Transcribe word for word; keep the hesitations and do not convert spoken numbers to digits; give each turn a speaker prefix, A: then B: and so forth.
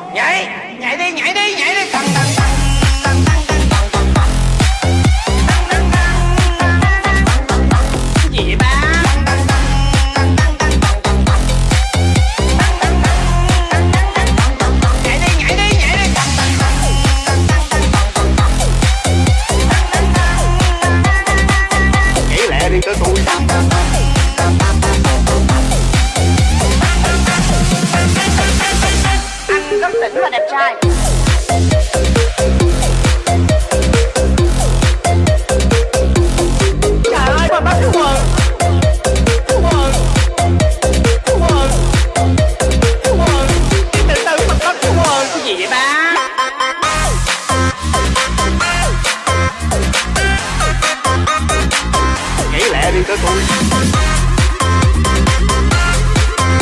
A: Nhảy, nhảy đi, nhảy đi, nhảy đi. Tăng, tăng, tăng.
B: Rất tỉnh và đẹp trai.